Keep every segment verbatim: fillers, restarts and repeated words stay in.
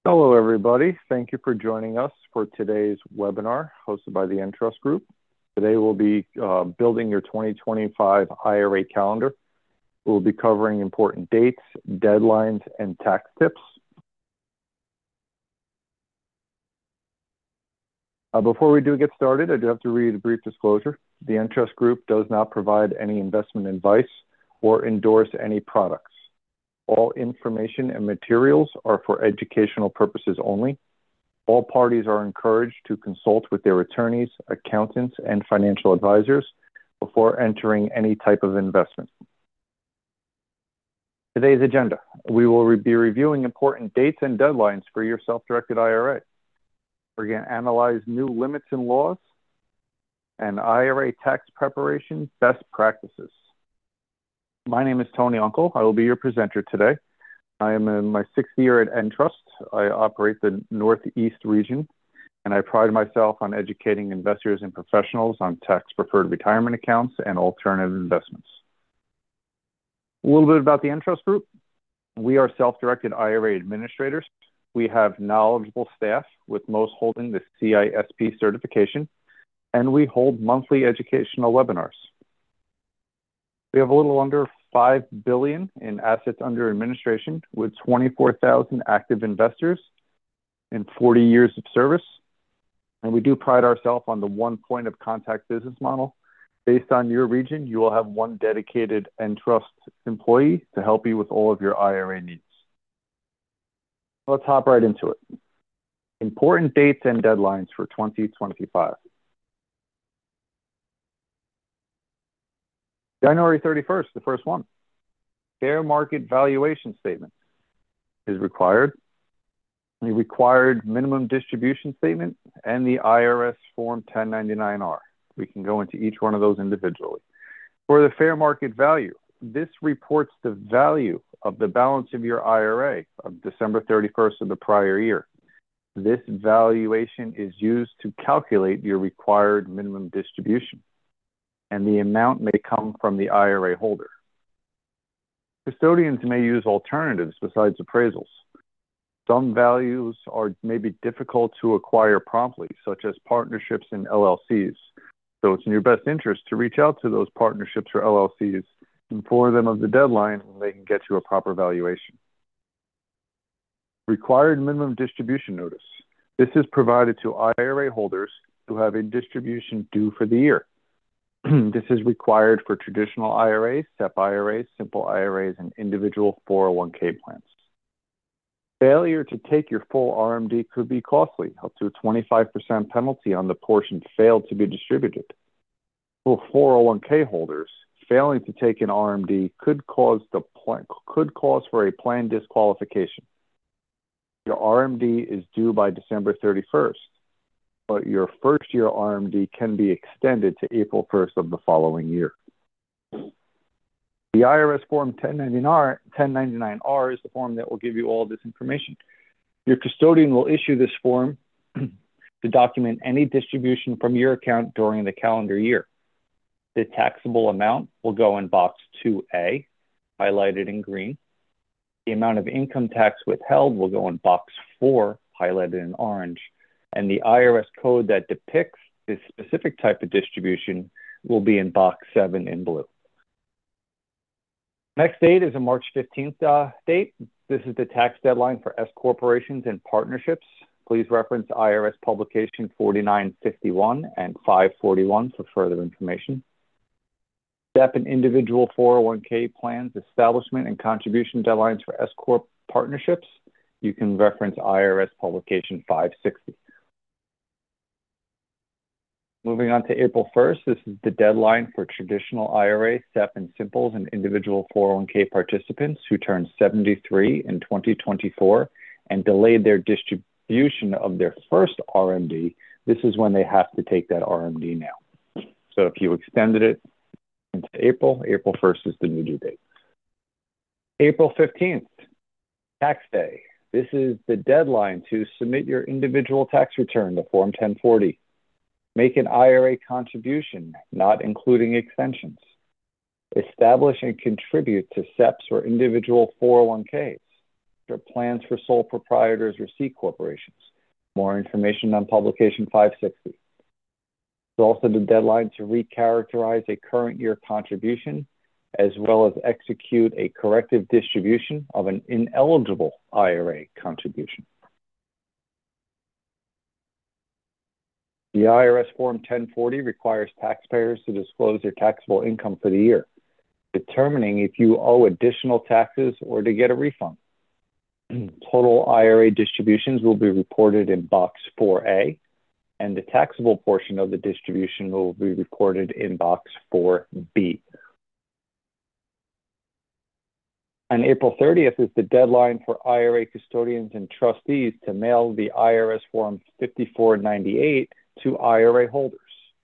Hello, everybody. Thank you for joining us for today's webinar hosted by the Entrust Group. Today we'll be uh, building your twenty twenty-five I R A calendar. We'll be covering important dates, deadlines, and tax tips. Uh, before we do get started, I do have to read a brief disclosure. The Entrust Group does not provide any investment advice or endorse any products. All information and materials are for educational purposes only. All parties are encouraged to consult with their attorneys, accountants, and financial advisors before entering any type of investment. Today's agenda: we will be reviewing important dates and deadlines for your self-directed I R A. We're going to analyze new limits and laws and I R A tax preparation best practices. My name is Tony Uncle. I will be your presenter today. I am in my sixth year at Entrust. I operate the Northeast region, and I pride myself on educating investors and professionals on tax-preferred retirement accounts and alternative investments. A little bit about the Entrust Group. We are self-directed I R A administrators. We have knowledgeable staff, with most holding the C I S P certification, and we hold monthly educational webinars. We have a little under five billion dollars in assets under administration with twenty-four thousand active investors and forty years of service. And we do pride ourselves on the one point of contact business model. Based on your region, you will have one dedicated Entrust employee to help you with all of your I R A needs. Let's hop right into it. Important dates and deadlines for twenty twenty-five. January thirty-first, the first one. Fair market valuation statement is required. The required minimum distribution statement and the I R S Form ten ninety-nine R. We can go into each one of those individually. For the fair market value, this reports the value of the balance of your I R A of December thirty-first of the prior year. This valuation is used to calculate your required minimum distribution, and the amount may come from the I R A holder. Custodians may use alternatives besides appraisals. Some values are maybe difficult to acquire promptly, such as partnerships and L L Cs. So it's in your best interest to reach out to those partnerships or L L Cs, inform them of the deadline, and they can get you a proper valuation. Required minimum distribution notice. This is provided to I R A holders who have a distribution due for the year. This is required for traditional I R As, S E P I R As, simple I R As, and individual four oh one K plans. Failure to take your full R M D could be costly, up to a twenty-five percent penalty on the portion failed to be distributed. For four oh one K holders, failing to take an R M D could cause the plan, could cause for a plan disqualification. Your R M D is due by December thirty-first. But your first year R M D can be extended to April first of the following year. The I R S Form ten ninety-nine R is the form that will give you all this information. Your custodian will issue this form to document any distribution from your account during the calendar year. The taxable amount will go in box two A, highlighted in green. The amount of income tax withheld will go in box four, highlighted in orange. And the I R S code that depicts this specific type of distribution will be in box seven in blue. Next date is a March fifteenth uh, date. This is the tax deadline for S corporations and partnerships. Please reference I R S publication forty-nine fifty-one and five forty-one for further information. Step and individual four oh one K plans, establishment and contribution deadlines for S corp partnerships. You can reference I R S publication five sixty. Moving on to April first, this is the deadline for traditional I R A, S E P, and Simples and individual four oh one K participants who turned seventy-three in twenty twenty-four and delayed their distribution of their first R M D. This is when they have to take that R M D now. So if you extended it into April, April first is the new due date. April fifteenth, tax day. This is the deadline to submit your individual tax return, the Form ten forty. Make an I R A contribution, not including extensions. Establish and contribute to S E Ps or individual four oh one Ks. are plans for sole proprietors or C corporations. More information on publication five sixty. It's also the deadline to recharacterize a current year contribution, as well as execute a corrective distribution of an ineligible I R A contribution. The I R S Form ten forty requires taxpayers to disclose their taxable income for the year, determining if you owe additional taxes or to get a refund. Total I R A distributions will be reported in Box four A, and the taxable portion of the distribution will be reported in Box four B. On April thirtieth is the deadline for I R A custodians and trustees to mail the I R S Form fifty-four ninety-eight to I R A holders.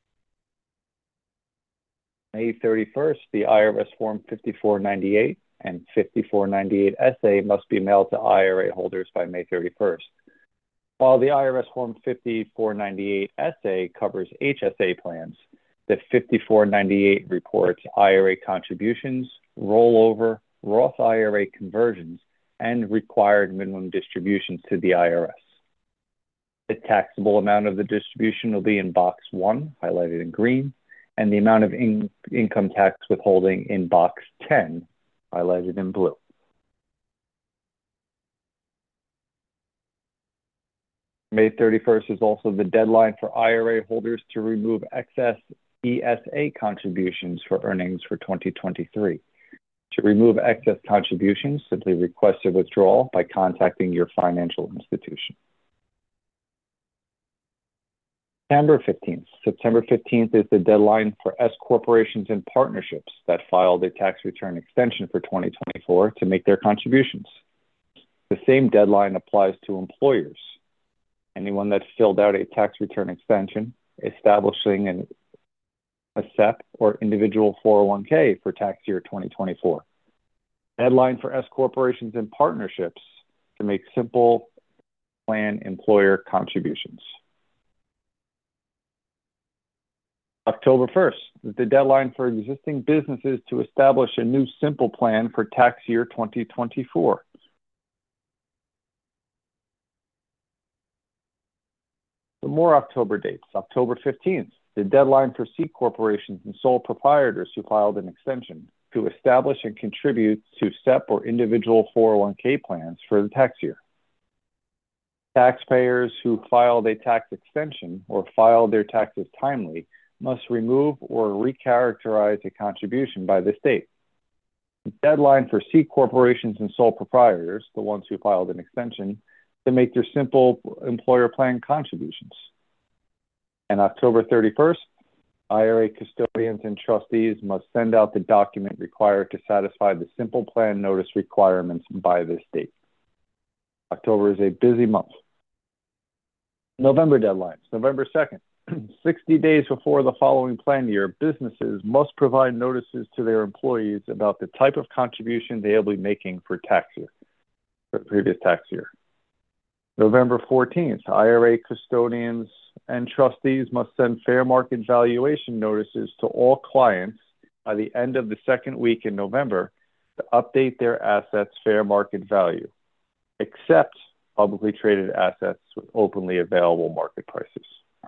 May thirty-first, the I R S Form fifty-four ninety-eight and fifty-four ninety-eight S A must be mailed to I R A holders by May thirty-first. While the I R S Form fifty-four ninety-eight S A covers H S A plans, the fifty-four ninety-eight reports I R A contributions, rollover, Roth I R A conversions, and required minimum distributions to the I R S. The taxable amount of the distribution will be in Box one, highlighted in green, and the amount of in income tax withholding in Box ten, highlighted in blue. May thirty-first is also the deadline for I R A holders to remove excess E S A contributions for earnings for twenty twenty-three. To remove excess contributions, simply request a withdrawal by contacting your financial institution. September fifteenth. September fifteenth is the deadline for S corporations and partnerships that filed a tax return extension for twenty twenty-four to make their contributions. The same deadline applies to employers. Anyone that filled out a tax return extension establishing an, a S E P or individual four oh one K for tax year twenty twenty-four. Deadline for S corporations and partnerships to make simple plan employer contributions. October first is the deadline for existing businesses to establish a new simple plan for tax year twenty twenty-four. Some more October dates. October fifteenth, the deadline for C corporations and sole proprietors who filed an extension to establish and contribute to S E P or individual four oh one K plans for the tax year. Taxpayers who filed a tax extension or filed their taxes timely must remove or recharacterize a contribution by this date. The deadline for C corporations and sole proprietors, the ones who filed an extension, to make their simple employer plan contributions. And October thirty-first, I R A custodians and trustees must send out the document required to satisfy the simple plan notice requirements by this date. October is a busy month. November deadlines. November second. sixty days before the following plan year, businesses must provide notices to their employees about the type of contribution they will be making for tax year, for the previous tax year. November fourteenth, I R A custodians and trustees must send fair market valuation notices to all clients by the end of the second week in November to update their assets' fair market value, except publicly traded assets with openly available market prices.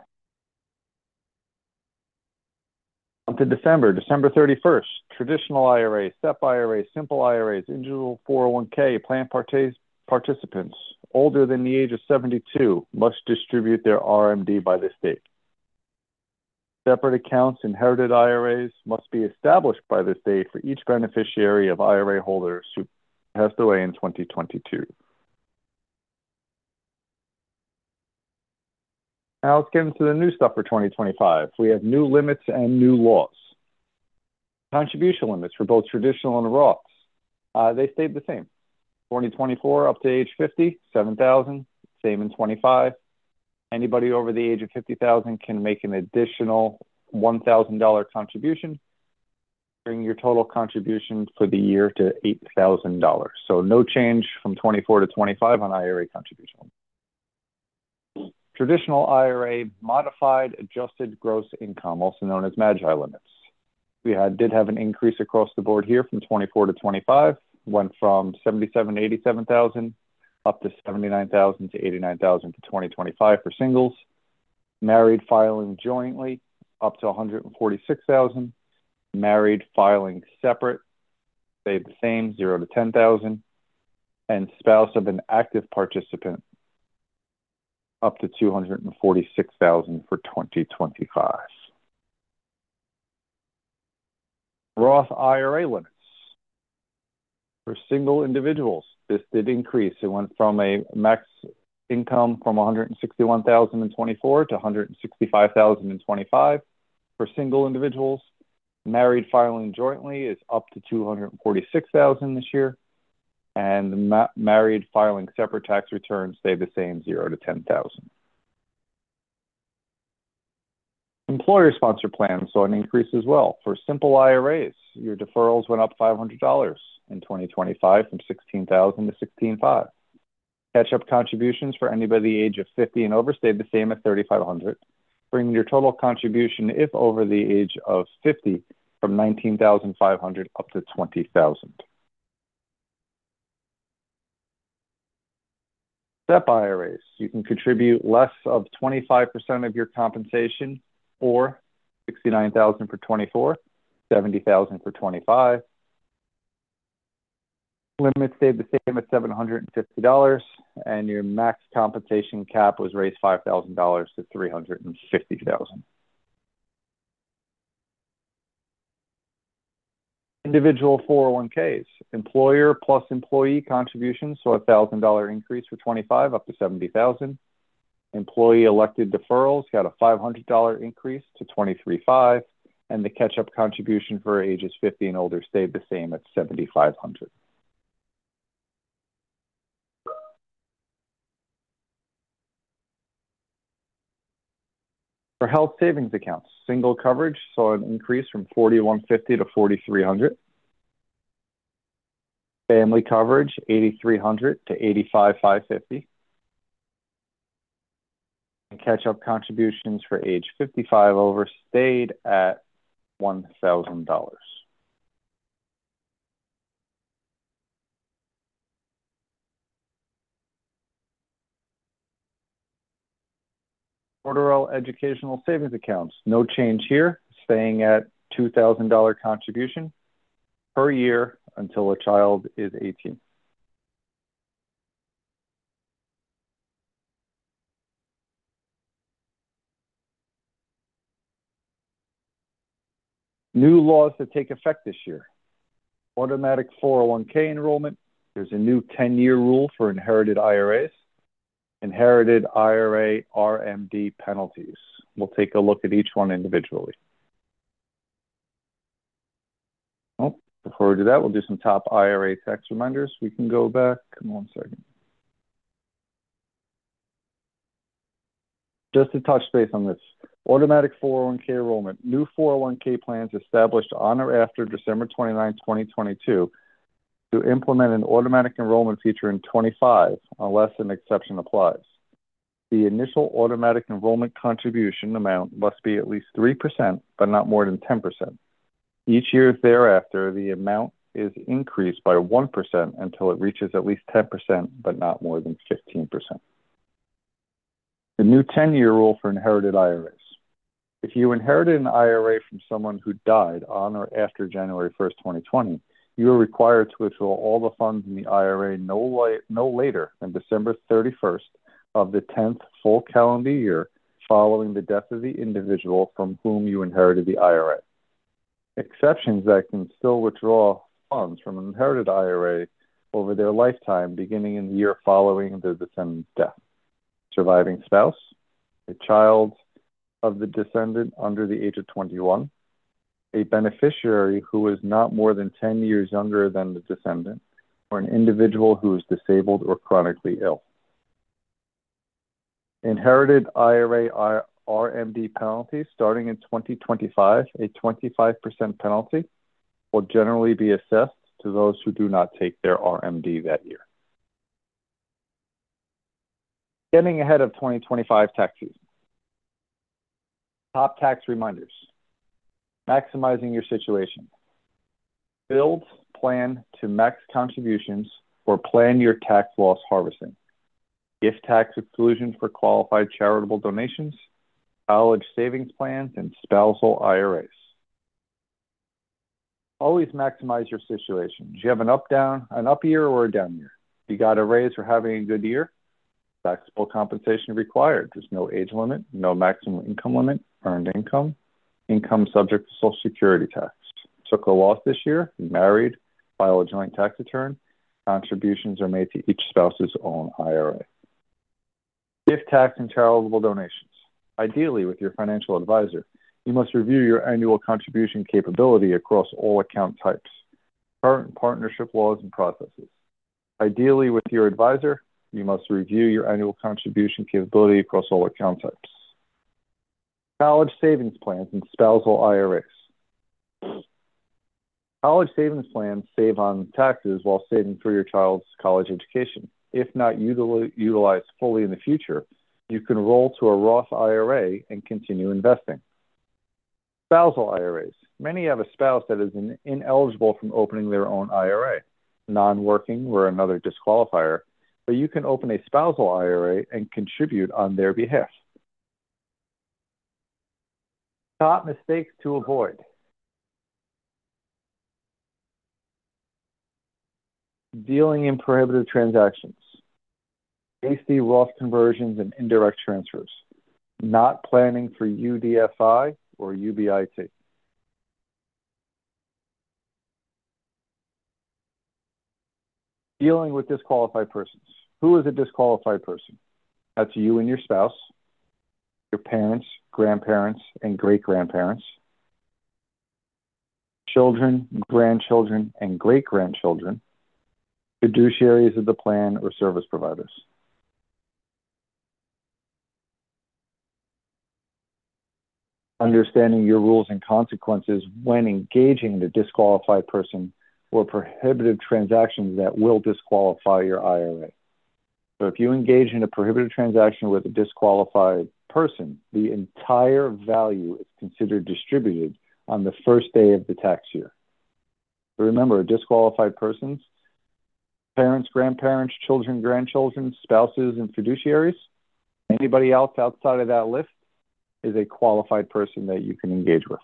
On to December, December thirty-first, traditional I R As, S E P I R As, simple I R As, individual four oh one K, plan partic participants older than the age of seventy-two must distribute their R M D by this date. Separate accounts, inherited I R As must be established by this date for each beneficiary of I R A holders who passed away in twenty twenty-two. Now let's get into the new stuff for twenty twenty-five. We have new limits and new laws. Contribution limits for both traditional and Roths. Uh, they stayed the same. twenty twenty-four up to age fifty, seven thousand, same in twenty-five. Anybody over the age of fifty thousand can make an additional one thousand dollar contribution, bring your total contribution for the year to eight thousand dollars. So no change from twenty-four to twenty-five on I R A contribution. Traditional I R A modified adjusted gross income, also known as MAGI limits. We had, did have an increase across the board here from twenty-four to twenty-five, went from seventy-seven to eighty-seven thousand up to seventy-nine thousand dollars to eighty-nine thousand dollars for twenty twenty-five for singles. Married filing jointly, up to one hundred forty-six thousand dollars. Married filing separate, stayed the same, zero to ten thousand dollars. And spouse of an active participant, up to two hundred forty-six thousand dollars for twenty twenty-five. Roth I R A limits. For single individuals, this did increase. It went from a max income from one hundred sixty-one thousand dollars in twenty-four to one hundred sixty-five thousand dollars in twenty-five. For single individuals, married filing jointly is up to two hundred forty-six thousand dollars this year. And the ma married filing separate tax returns stay the same, zero to ten thousand dollars. Employer sponsor plans saw an increase as well. For simple I R As, your deferrals went up five hundred dollars in twenty twenty-five from sixteen thousand dollars to sixteen thousand five hundred dollars. Catch-up contributions for anybody the age of fifty and over stayed the same at thirty-five hundred dollars, bringing your total contribution, if over the age of fifty, from nineteen thousand five hundred dollars up to twenty thousand dollars. S E P I R As, you can contribute less of twenty-five percent of your compensation, or sixty-nine thousand dollars for twenty-four, seventy thousand dollars for twenty-five. Limit stayed the same at seven hundred fifty dollars, and your max compensation cap was raised five thousand dollars to three hundred fifty thousand dollars. Individual four oh one Ks. Employer plus employee contributions saw a one thousand dollar increase for twenty-five, up to seventy thousand dollars. Employee elected deferrals got a five hundred dollar increase to twenty-three thousand five hundred dollars, and the catch-up contribution for ages fifty and older stayed the same at seventy-five hundred dollars. For health savings accounts, single coverage saw an increase from forty-one fifty to forty-three hundred. Family coverage, eighty-three hundred to eighty-five five fifty. And catch-up contributions for age fifty-five over stayed at one thousand dollars. Porterell Educational Savings Accounts, no change here, staying at two thousand dollar contribution per year until a child is eighteen. New laws that take effect this year. Automatic four oh one K enrollment. There's a new ten year rule for inherited I R As. Inherited I R A R M D penalties. We'll take a look at each one individually. Oh, before we do that, we'll do some top I R A tax reminders. We can go back. Come on a second. Just to touch base on this. Automatic four oh one K enrollment. New four oh one K plans established on or after December twenty-ninth, twenty twenty-two to implement an automatic enrollment feature in twenty-five, unless an exception applies. The initial automatic enrollment contribution amount must be at least three percent, but not more than ten percent. Each year thereafter, the amount is increased by one percent until it reaches at least ten percent, but not more than fifteen percent. The new ten year rule for inherited I R As. If you inherited an I R A from someone who died on or after January first, twenty twenty, you are required to withdraw all the funds in the I R A no, la no later than December thirty-first of the tenth full calendar year following the death of the individual from whom you inherited the I R A. Exceptions that can still withdraw funds from an inherited I R A over their lifetime beginning in the year following the descendant's death. Surviving spouse, a child of the descendant under the age of twenty-one, a beneficiary who is not more than ten years younger than the descendant, or an individual who is disabled or chronically ill. Inherited I R A R M D penalty starting in twenty twenty-five, a twenty-five percent penalty will generally be assessed to those who do not take their R M D that year. Getting ahead of twenty twenty-five tax season. Top tax reminders. Maximizing your situation. Build, plan to max contributions, or plan your tax loss harvesting. gift tax exclusion for qualified charitable donations, college savings plans, and spousal I R As. Always maximize your situation. Do you have an up down, an up year or a down year? You got a raise for having a good year? Taxable compensation required. There's no age limit, no maximum income limit, earned income, income subject to Social Security tax. Took a loss this year, married, file a joint tax return. Contributions are made to each spouse's own I R A. Gift tax and charitable donations. Ideally, with your financial advisor, you must review your annual contribution capability across all account types, current partnership laws and processes. Ideally, with your advisor, you must review your annual contribution capability across all account types. College savings plans and spousal I R As. College savings plans save on taxes while saving for your child's college education. If not util utilized fully in the future, you can roll to a Roth I R A and continue investing. Spousal I R As. Many have a spouse that is in ineligible from opening their own I R A. Non-working or another disqualifier, but you can open a spousal I R A and contribute on their behalf. Top mistakes to avoid. Dealing in prohibited transactions. Hasty Roth conversions and indirect transfers. Not planning for U D F I or U B I T. Dealing with disqualified persons. Who is a disqualified person? That's you and your spouse, your parents, grandparents, and great-grandparents, children, grandchildren, and great-grandchildren, fiduciaries of the plan or service providers. Understanding your rules and consequences when engaging the disqualified person or prohibited transactions that will disqualify your I R A. So if you engage in a prohibited transaction with a disqualified person, the entire value is considered distributed on the first day of the tax year. So remember, disqualified persons, parents, grandparents, children, grandchildren, spouses, and fiduciaries, anybody else outside of that list is a qualified person that you can engage with.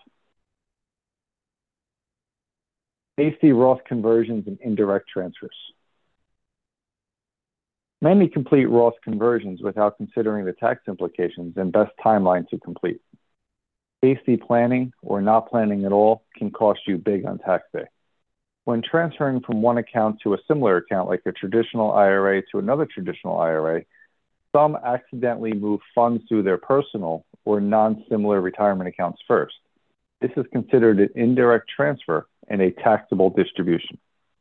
Hasty Roth conversions and indirect transfers. Many complete Roth conversions without considering the tax implications and best timeline to complete. Hasty planning or not planning at all can cost you big on tax day. When transferring from one account to a similar account, like a traditional I R A to another traditional I R A, some accidentally move funds through their personal or non-similar retirement accounts first. This is considered an indirect transfer and a taxable distribution.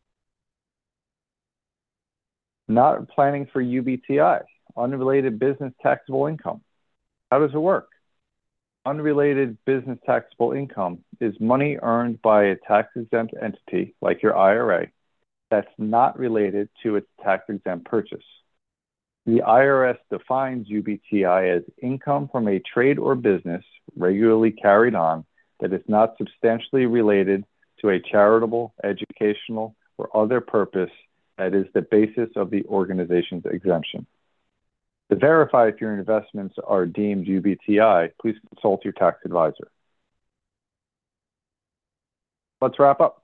Not planning for U B T I, unrelated business taxable income. How does it work? Unrelated business taxable income is money earned by a tax-exempt entity, like your I R A, that's not related to its tax-exempt purchase. The I R S defines U B T I as income from a trade or business regularly carried on that is not substantially related to a charitable, educational, or other purpose that is the basis of the organization's exemption. To verify if your investments are deemed U B T I, please consult your tax advisor. Let's wrap up.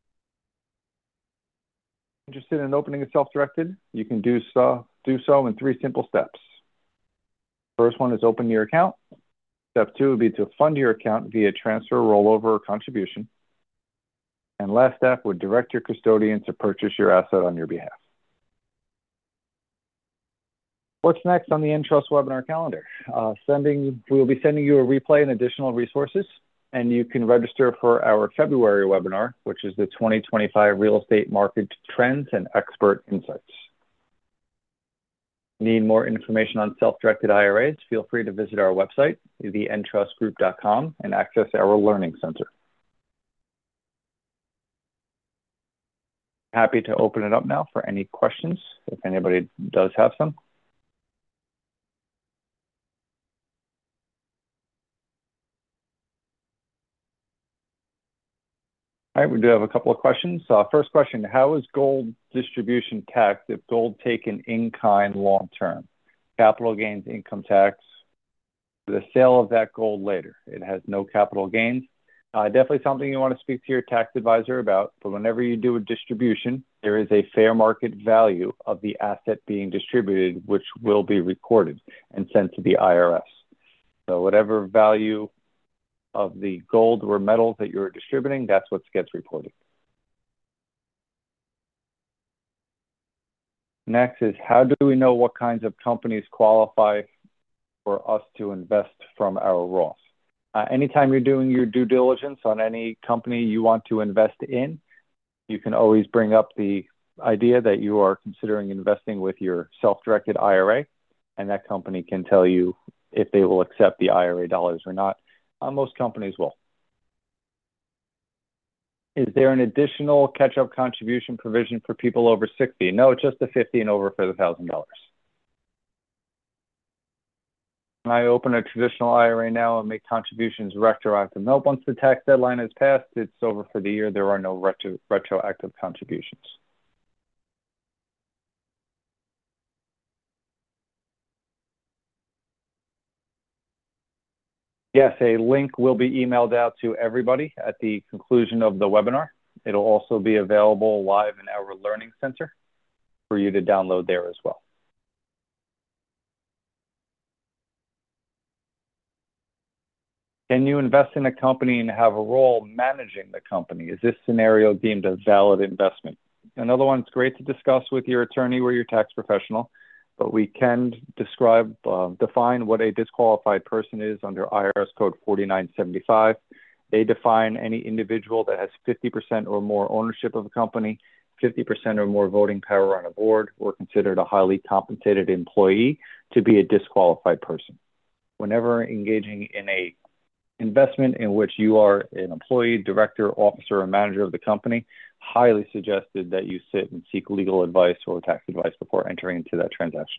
Interested in opening a self-directed? You can do so, do so in three simple steps. First one is open your account. Step two would be to fund your account via transfer, rollover, or contribution. And last step would direct your custodian to purchase your asset on your behalf. What's next on the Entrust webinar calendar? Uh, sending, we will be sending you a replay and additional resources, and you can register for our February webinar, which is the twenty twenty-five Real Estate Market Trends and Expert Insights. Need more information on self-directed I R As? Feel free to visit our website, the entrust group dot com, and access our Learning Center. Happy to open it up now for any questions, if anybody does have some. All right, we do have a couple of questions. Uh, first question, how is gold distribution taxed if gold taken in kind long term? capital gains income tax for the sale of that gold later. It has no capital gains. Uh, definitely something you want to speak to your tax advisor about, but whenever you do a distribution, there is a fair market value of the asset being distributed, which will be recorded and sent to the I R S. So whatever value of the gold or metals that you're distributing, that's what gets reported. Next is, how do we know what kinds of companies qualify for us to invest from our Roth? Uh, anytime you're doing your due diligence on any company you want to invest in, you can always bring up the idea that you are considering investing with your self-directed I R A, and that company can tell you if they will accept the I R A dollars or not. Uh, most companies will. Is there an additional catch-up contribution provision for people over sixty? No, it's just the fifty and over for the one thousand dollars. Can I open a traditional I R A now and make contributions retroactive? No, once the tax deadline is passed, it's over for the year. There are no retro retroactive contributions. Yes, a link will be emailed out to everybody at the conclusion of the webinar. It'll also be available live in our Learning Center for you to download there as well. Can you invest in a company and have a role managing the company? Is this scenario deemed a valid investment? Another one, it's great to discuss with your attorney or your tax professional, but we can describe, uh, define what a disqualified person is under I R S Code forty-nine seventy-five. They define any individual that has fifty percent or more ownership of a company, fifty percent or more voting power on a board, or considered a highly compensated employee to be a disqualified person. Whenever engaging in a investment in which you are an employee, director, officer, or manager of the company, highly suggested that you sit and seek legal advice or tax advice before entering into that transaction.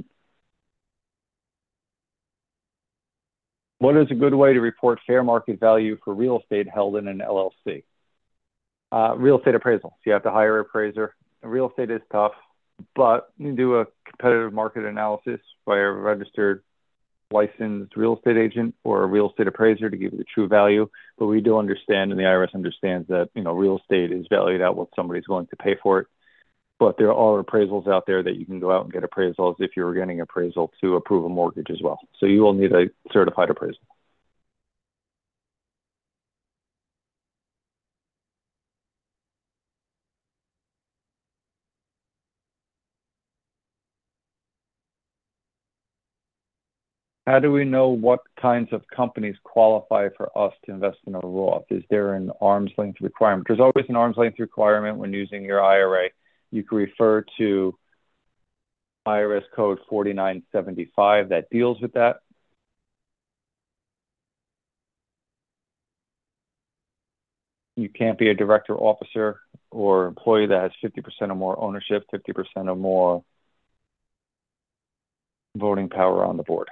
What is a good way to report fair market value for real estate held in an L L C? Uh, real estate appraisal. So you have to hire an appraiser. Real estate is tough, but you do a competitive market analysis by a registered licensed real estate agent or a real estate appraiser to give you the true value. But we do understand, and the I R S understands, that you know real estate is valued at what somebody's willing to pay for it. But there are appraisals out there that you can go out and get appraisals if you're getting appraisal to approve a mortgage as well. So you will need a certified appraisal. How do we know what kinds of companies qualify for us to invest in a Roth? Is there an arm's length requirement? There's always an arm's length requirement when using your I R A. You can refer to I R S Code forty-nine seventy-five that deals with that. You can't be a director, officer, or employee that has fifty percent or more ownership, fifty percent or more voting power on the board.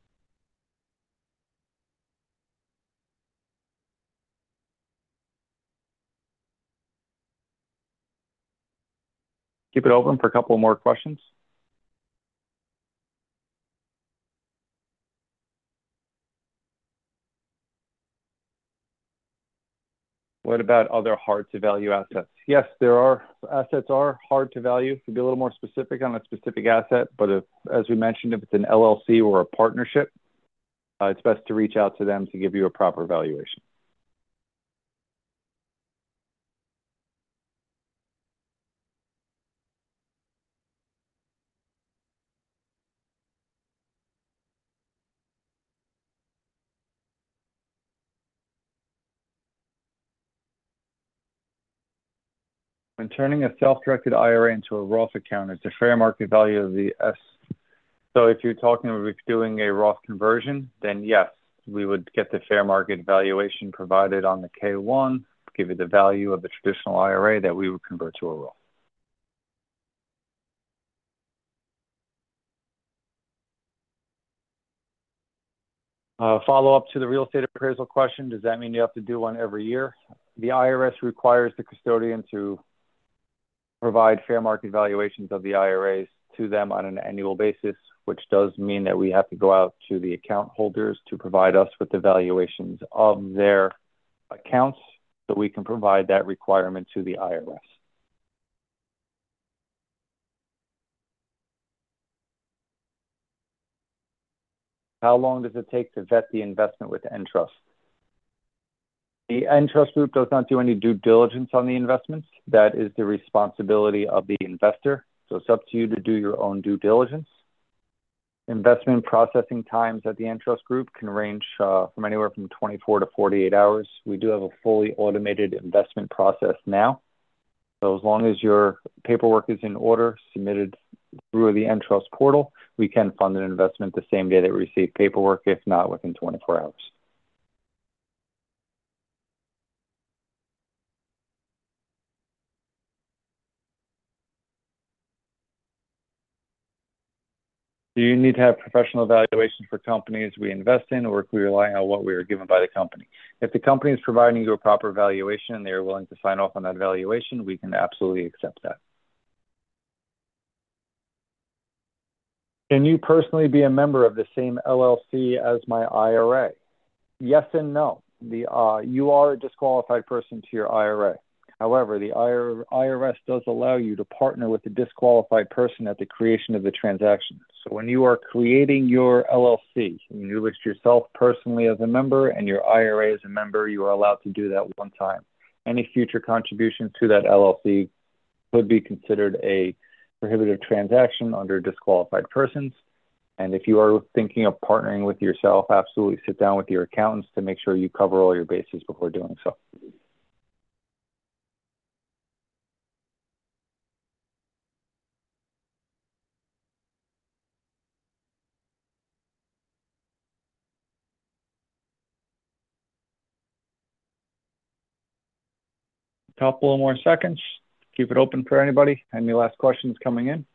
Keep it open for a couple more questions. What about other hard to value assets? Yes, there are assets are hard to value. To be a little more specific on a specific asset, but if, as we mentioned, if it's an L L C or a partnership, uh, it's best to reach out to them to give you a proper valuation. When turning a self-directed I R A into a Roth account, it's the fair market value of the S. So if you're talking about doing a Roth conversion, then yes, we would get the fair market valuation provided on the K one, give you the value of the traditional I R A that we would convert to a Roth. Uh, follow up to the real estate appraisal question. Does that mean you have to do one every year? The I R S requires the custodian to provide fair market valuations of the I R As to them on an annual basis, which does mean that we have to go out to the account holders to provide us with the valuations of their accounts so we can provide that requirement to the I R S. How long does it take to vet the investment with Entrust? The Entrust Group does not do any due diligence on the investments. That is the responsibility of the investor. So it's up to you to do your own due diligence. Investment processing times at the Entrust Group can range uh, from anywhere from twenty-four to forty-eight hours. We do have a fully automated investment process now. So as long as your paperwork is in order, submitted through the Entrust portal, we can fund an investment the same day that we receive paperwork, if not within twenty-four hours. Do you need to have professional evaluations for companies we invest in, or can we rely on what we are given by the company? If the company is providing you a proper valuation and they are willing to sign off on that valuation, we can absolutely accept that. Can you personally be a member of the same L L C as my I R A? Yes and no. The, uh, you are a disqualified person to your I R A. However, the I R S does allow you to partner with a disqualified person at the creation of the transaction. So when you are creating your L L C, and you list yourself personally as a member and your I R A as a member, you are allowed to do that one time. Any future contributions to that L L C could be considered a prohibited transaction under disqualified persons. And if you are thinking of partnering with yourself, absolutely sit down with your accountants to make sure you cover all your bases before doing so. Couple of more seconds. Keep it open for anybody. Any last questions coming in?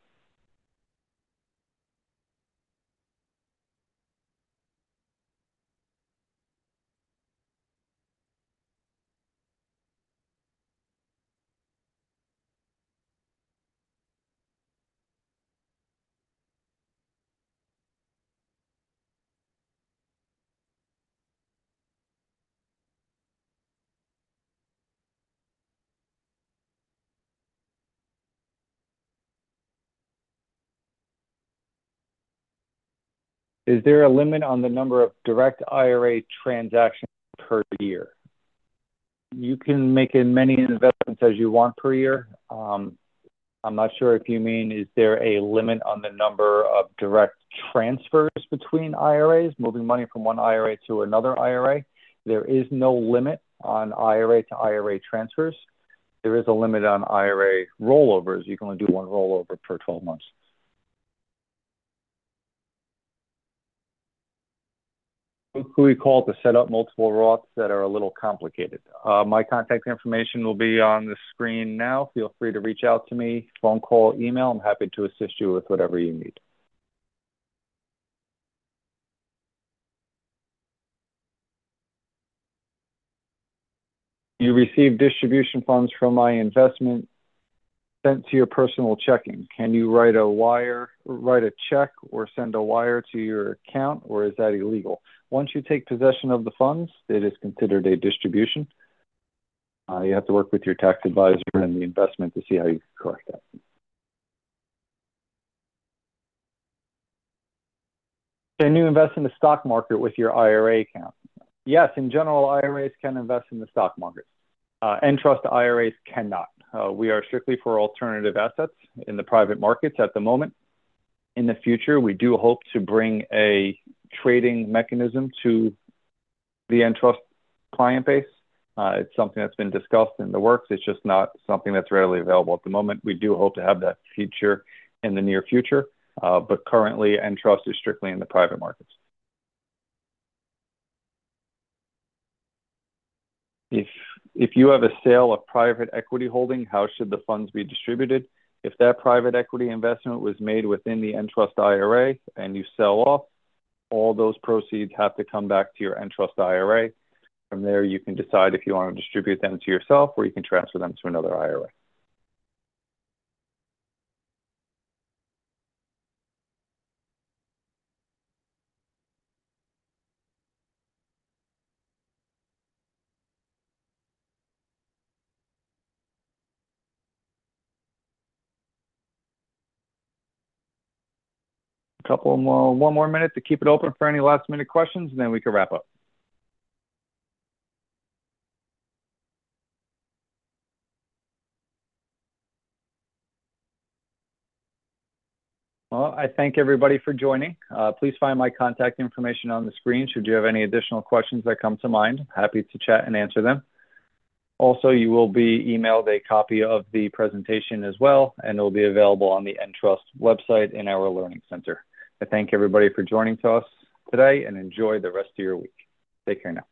Is there a limit on the number of direct I R A transactions per year? You can make as many investments as you want per year. Um, I'm not sure if you mean, is there a limit on the number of direct transfers between I R As, moving money from one I R A to another I R A? There is no limit on I R A to I R A transfers. There is a limit on I R A rollovers. You can only do one rollover per twelve months. Who we call to set up multiple Roths that are a little complicated. Uh, my contact information will be on the screen now. Feel free to reach out to me, phone call, email. I'm happy to assist you with whatever you need. You receive distribution funds from my investment sent to your personal checking. Can you write a wire, write a check or send a wire to your account, or is that illegal? Once you take possession of the funds, it is considered a distribution. Uh, you have to work with your tax advisor and the investment to see how you can correct that. Can you invest in the stock market with your I R A account? Yes, in general, I R As can invest in the stock market. Uh, Entrust I R As cannot. Uh, we are strictly for alternative assets in the private markets at the moment. In the future, we do hope to bring a trading mechanism to the Entrust client base. Uh, it's something that's been discussed in the works. It's just not something that's readily available at the moment. We do hope to have that feature in the near future, uh, but currently Entrust is strictly in the private markets. If if you have a sale of private equity holding, how should the funds be distributed? If that private equity investment was made within the Entrust I R A and you sell off, all those proceeds have to come back to your Entrust I R A. From there, you can decide if you want to distribute them to yourself or you can transfer them to another I R A. A couple more, one more minute to keep it open for any last minute questions, and then we can wrap up. Well, I thank everybody for joining. Uh, please find my contact information on the screen should you have any additional questions that come to mind. Happy to chat and answer them. Also, you will be emailed a copy of the presentation as well, and it will be available on the Entrust website in our Learning Center. I thank everybody for joining to us today, and enjoy the rest of your week. Take care now.